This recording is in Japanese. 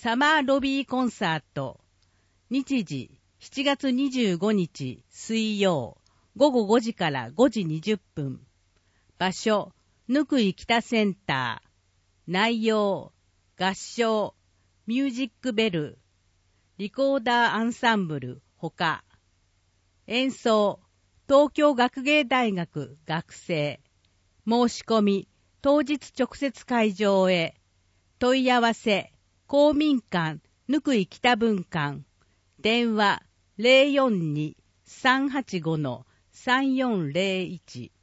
サマーロビーコンサート。日時7月25日水曜午後5時から5時20分。場所、ぬくい北センター。内容、合唱、ミュージックベル、リコーダーアンサンブルほか。演奏、東京学芸大学学生。申し込み、当日直接会場へ。問い合わせ、公民館、ぬくい北分館。電話 042-385-3401